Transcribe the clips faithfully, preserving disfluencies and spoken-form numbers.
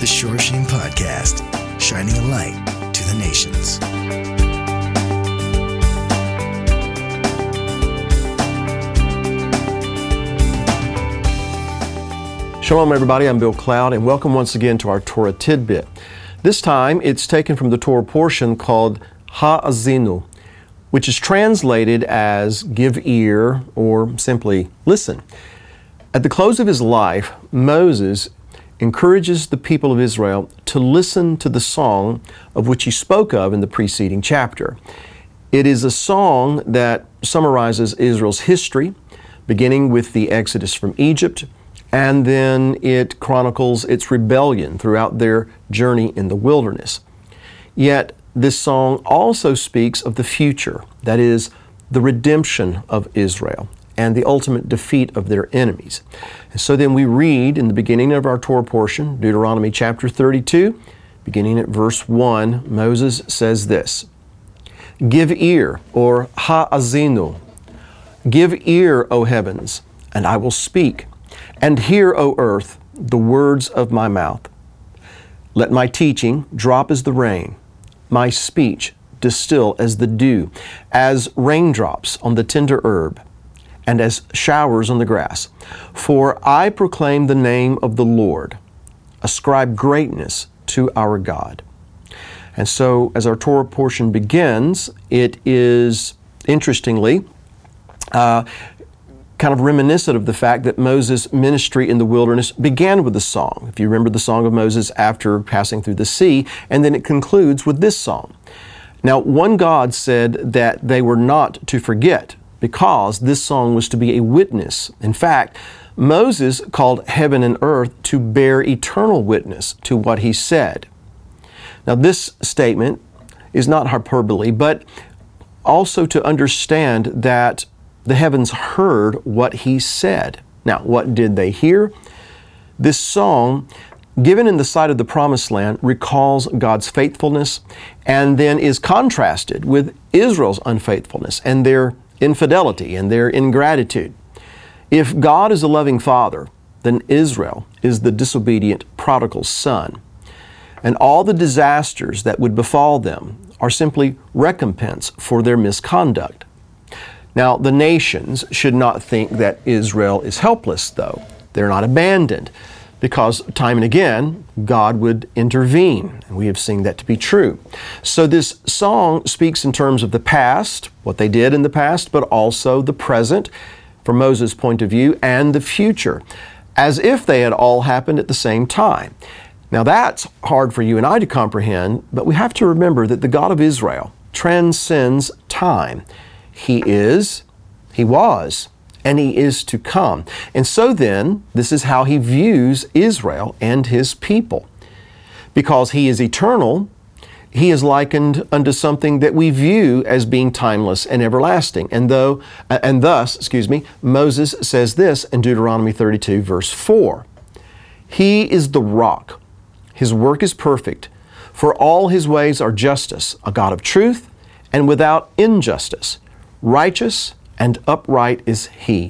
the Shorshim Podcast, shining a light to the nations. Shalom everybody, I'm Bill Cloud, and welcome once again to our Torah Tidbit. This time it's taken from the Torah portion called Ha'azinu, which is translated as give ear or simply listen. At the close of his life, Moses encourages the people of Israel to listen to the song of which he spoke of in the preceding chapter. It is a song that summarizes Israel's history, beginning with the Exodus from Egypt, and then it chronicles its rebellion throughout their journey in the wilderness. Yet, this song also speaks of the future, that is, the redemption of Israel and the ultimate defeat of their enemies. And so then we read in the beginning of our Torah portion, Deuteronomy chapter thirty-two, beginning at verse one, Moses says this, "Give ear," or ha'azinu, "give ear, O heavens, and I will speak, and hear, O earth, the words of my mouth. Let my teaching drop as the rain, my speech distill as the dew, as raindrops on the tender herb, and as showers on the grass. For I proclaim the name of the Lord. Ascribe greatness to our God." And so, as our Torah portion begins, it is, interestingly, uh, kind of reminiscent of the fact that Moses' ministry in the wilderness began with a song. If you remember the song of Moses after passing through the sea, and then it concludes with this song. Now, one God said that they were not to forget because this song was to be a witness. In fact, Moses called heaven and earth to bear eternal witness to what he said. Now, this statement is not hyperbole, but also to understand that the heavens heard what he said. Now, what did they hear? This song, given in the sight of the Promised Land, recalls God's faithfulness and then is contrasted with Israel's unfaithfulness and their infidelity and their ingratitude. If God is a loving father, then Israel is the disobedient prodigal son. And all the disasters that would befall them are simply recompense for their misconduct. Now, the nations should not think that Israel is helpless, though. They're not abandoned, because time and again, God would intervene, and we have seen that to be true. So this song speaks in terms of the past, what they did in the past, but also the present, from Moses' point of view, and the future, as if they had all happened at the same time. Now, that's hard for you and I to comprehend, but we have to remember that the God of Israel transcends time. He is, He was, and He is to come. And so then, this is how He views Israel and His people. Because He is eternal, He is likened unto something that we view as being timeless and everlasting. And though, and thus, excuse me, Moses says this in Deuteronomy thirty-two, verse four. "He is the rock. His work is perfect. For all His ways are justice, a God of truth, and without injustice. Righteous and upright is He."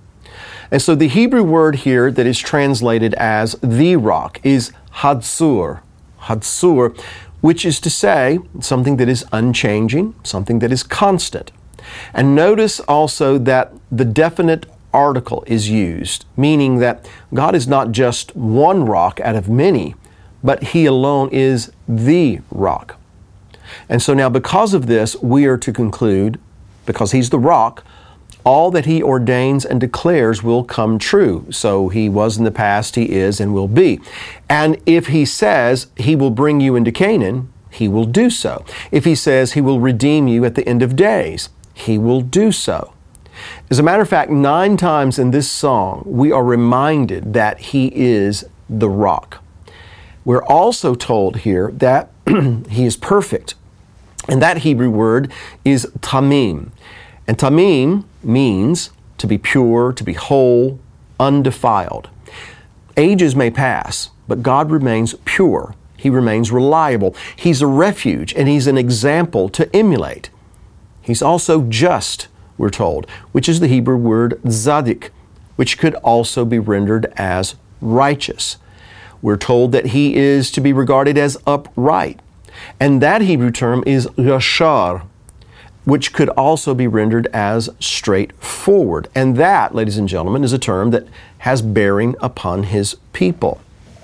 And so the Hebrew word here that is translated as the rock is Hatzur, Hatzur, which is to say something that is unchanging, something that is constant. And notice also that the definite article is used, meaning that God is not just one rock out of many, but He alone is the rock. And so now because of this, we are to conclude, because He's the rock, all that He ordains and declares will come true. So He was in the past, He is, and will be. And if He says He will bring you into Canaan, He will do so. If He says He will redeem you at the end of days, He will do so. As a matter of fact, nine times in this song, we are reminded that He is the rock. We're also told here that He is perfect. And that Hebrew word is tamim. And tamim means to be pure, to be whole, undefiled. Ages may pass, but God remains pure. He remains reliable. He's a refuge, and He's an example to emulate. He's also just, we're told, which is the Hebrew word zadik, which could also be rendered as righteous. We're told that he is to be regarded as upright. And that Hebrew term is yashar, which could also be rendered as straightforward. And that, ladies and gentlemen, is a term that has bearing upon his people.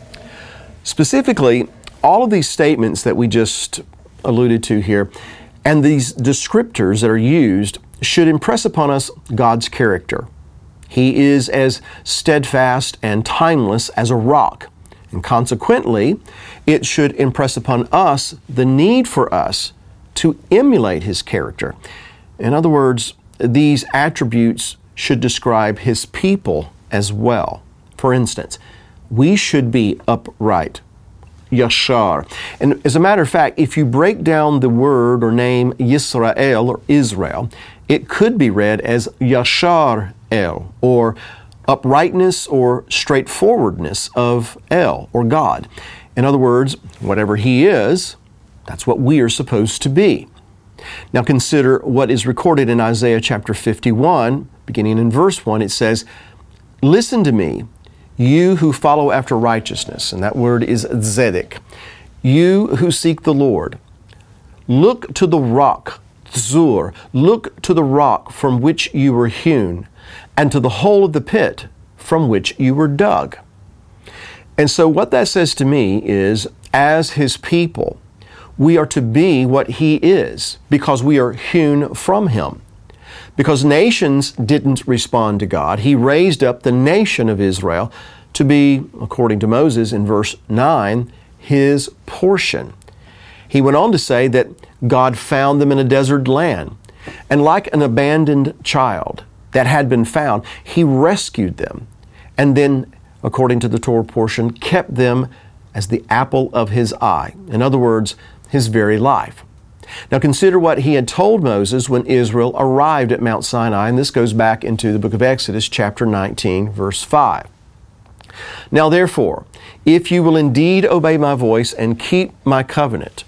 Specifically, all of these statements that we just alluded to here and these descriptors that are used should impress upon us God's character. He is as steadfast and timeless as a rock. And consequently, it should impress upon us the need for us to emulate his character. In other words, these attributes should describe his people as well. For instance, we should be upright, yashar. And as a matter of fact, if you break down the word or name Yisrael or Israel, it could be read as yashar el, or uprightness or straightforwardness of El, or God. In other words, whatever he is, that's what we are supposed to be. Now consider what is recorded in Isaiah chapter fifty-one, beginning in verse one. It says, "Listen to me, you who follow after righteousness," and that word is tzedek, "you who seek the Lord. Look to the rock, Tzur, look to the rock from which you were hewn, and to the hole of the pit from which you were dug." And so what that says to me is, as his people, we are to be what he is because we are hewn from him. Because nations didn't respond to God, he raised up the nation of Israel to be, according to Moses in verse nine, his portion. He went on to say that God found them in a desert land, and like an abandoned child that had been found, he rescued them, and then, according to the Torah portion, kept them as the apple of his eye. In other words, his very life. Now consider what he had told Moses when Israel arrived at Mount Sinai, and this goes back into the book of Exodus, chapter nineteen, verse five. "Now therefore, if you will indeed obey my voice and keep my covenant,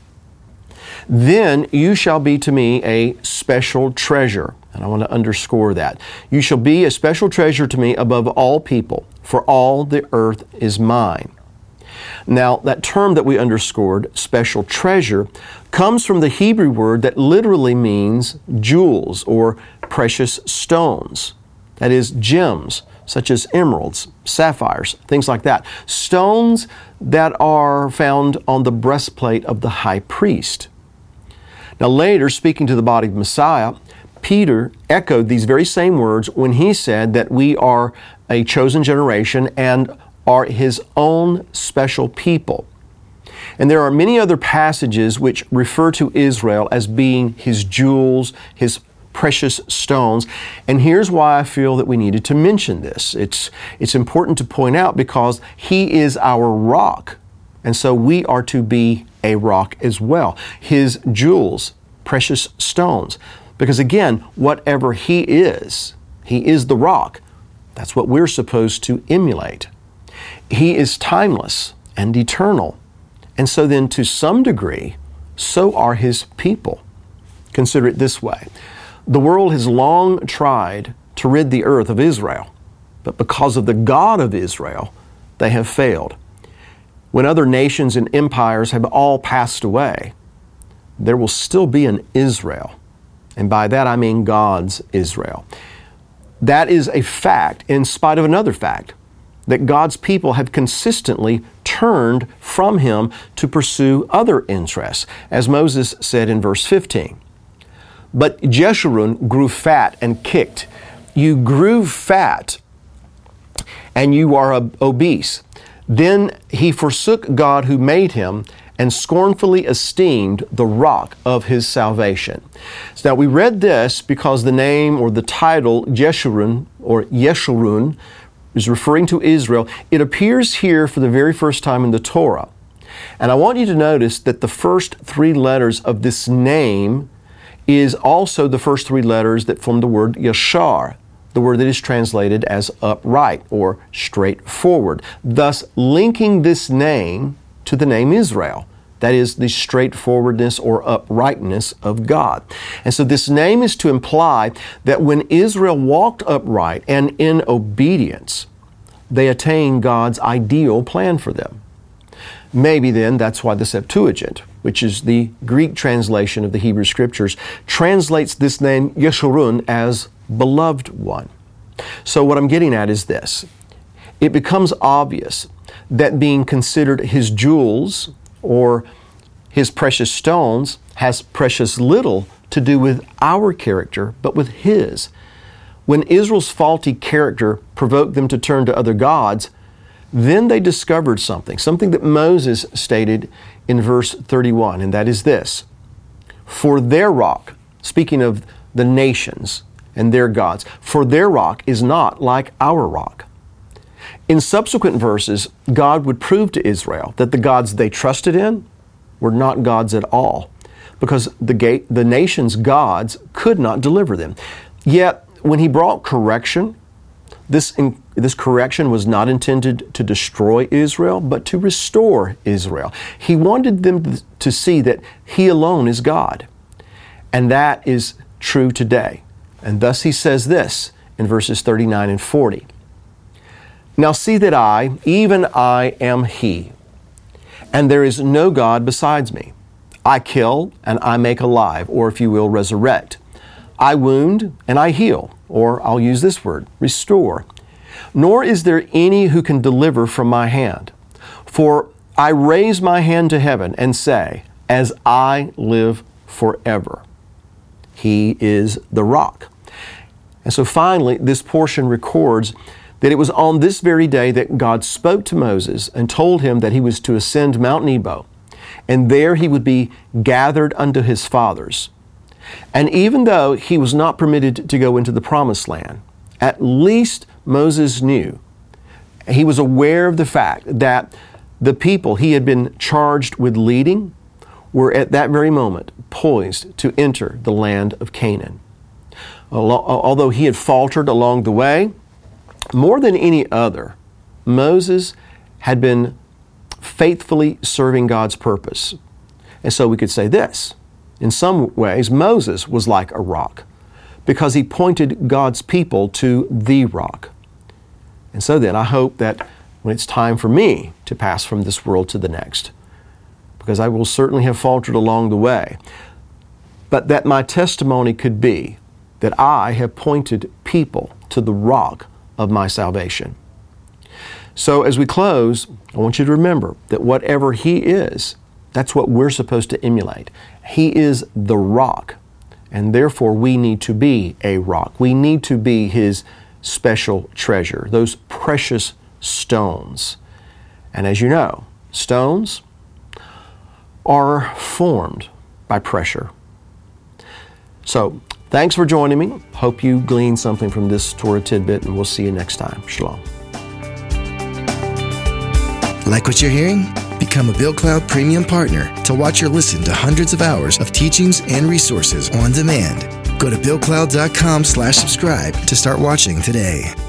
then you shall be to me a special treasure." And I want to underscore that. "You shall be a special treasure to me above all people, for all the earth is mine." Now, that term that we underscored, special treasure, comes from the Hebrew word that literally means jewels or precious stones. That is, gems, such as emeralds, sapphires, things like that. Stones that are found on the breastplate of the high priest. Now later, speaking to the body of Messiah, Peter echoed these very same words when he said that we are a chosen generation and are his own special people. And there are many other passages which refer to Israel as being his jewels, his precious stones. And here's why I feel that we needed to mention this. It's, it's important to point out because he is our rock. And so we are to be a rock as well. His jewels, precious stones. Because again, whatever he is, he is the rock. That's what we're supposed to emulate. He is timeless and eternal. And so then to some degree, so are his people. Consider it this way. The world has long tried to rid the earth of Israel, but because of the God of Israel, they have failed. When other nations and empires have all passed away, there will still be an Israel. And by that I mean God's Israel. That is a fact in spite of another fact, that God's people have consistently turned from him to pursue other interests, as Moses said in verse fifteen. "But Jeshurun grew fat and kicked." You grew fat and you are obese. "Then he forsook God who made him and scornfully esteemed the rock of his salvation." So now we read this because the name or the title Jeshurun or Yeshurun is referring to Israel. It appears here for the very first time in the Torah. And I want you to notice that the first three letters of this name is also the first three letters that form the word Yashar, the word that is translated as upright or straightforward, thus linking this name to the name Israel. That is the straightforwardness or uprightness of God. And so this name is to imply that when Israel walked upright and in obedience, they attained God's ideal plan for them. Maybe then that's why the Septuagint, which is the Greek translation of the Hebrew Scriptures, translates this name Yeshurun as beloved one. So what I'm getting at is this. It becomes obvious that being considered his jewels or his precious stones has precious little to do with our character, but with his. When Israel's faulty character provoked them to turn to other gods, then they discovered something, something that Moses stated in verse thirty-one, and that is this: for their rock, speaking of the nations and their gods, for their rock is not like our rock. In subsequent verses, God would prove to Israel that the gods they trusted in were not gods at all, because the, ga- the nation's gods could not deliver them. Yet, when he brought correction, this, in, this correction was not intended to destroy Israel, but to restore Israel. He wanted them to see that he alone is God. And that is true today. And thus he says this in verses thirty-nine and forty. Now see that I, even I, am he, and there is no God besides me. I kill and I make alive, or if you will, resurrect. I wound and I heal, or I'll use this word, restore. Nor is there any who can deliver from my hand. For I raise my hand to heaven and say, as I live forever. He is the rock. And so finally, this portion records that it was on this very day that God spoke to Moses and told him that he was to ascend Mount Nebo, and there he would be gathered unto his fathers. And even though he was not permitted to go into the promised land, at least Moses knew, he was aware of the fact that the people he had been charged with leading were at that very moment poised to enter the land of Canaan. Although he had faltered along the way, more than any other, Moses had been faithfully serving God's purpose. And so we could say this: in some ways, Moses was like a rock because he pointed God's people to the rock. And so then I hope that when it's time for me to pass from this world to the next, because I will certainly have faltered along the way, but that my testimony could be that I have pointed people to the rock of my salvation. So as we close, I want you to remember that whatever He is, that's what we're supposed to emulate. He is the rock, and therefore we need to be a rock. We need to be His special treasure, those precious stones. And as you know, stones are formed by pressure. So, thanks for joining me. Hope you gleaned something from this Torah tidbit, and we'll see you next time. Shalom. Like what you're hearing? Become a Bill Cloud Premium Partner to watch or listen to hundreds of hours of teachings and resources on demand. Go to billcloud.com slash subscribe to start watching today.